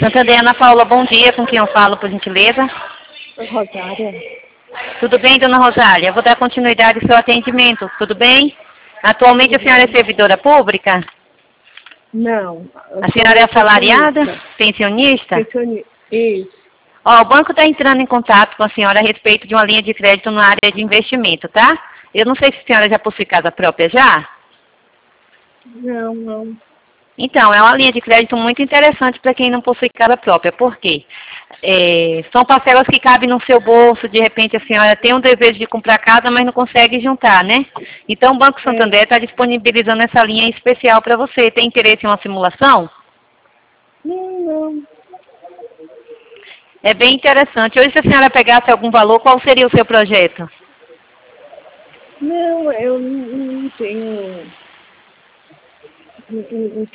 Santander, Ana Paula, bom dia. Com quem eu falo, por gentileza? Rosária. Tudo bem, dona Rosália? Eu vou dar continuidade ao seu atendimento, tudo bem? Atualmente a senhora é servidora pública? Não. A senhora é assalariada? Pensionista? Isso. Ó, o banco está entrando em contato com a senhora a respeito de uma linha de crédito na área de investimento, tá? Eu não sei se a senhora já possui casa própria já. Não. Então, é uma linha de crédito muito interessante para quem não possui casa própria. Por quê? São parcelas que cabem no seu bolso, de repente a senhora tem um desejo de comprar casa, mas não consegue juntar, né? Então o Banco Santander está disponibilizando essa linha especial para você. Tem interesse em uma simulação? Não. É bem interessante. Hoje, se a senhora pegasse algum valor, qual seria o seu projeto? Não, eu não tenho... Não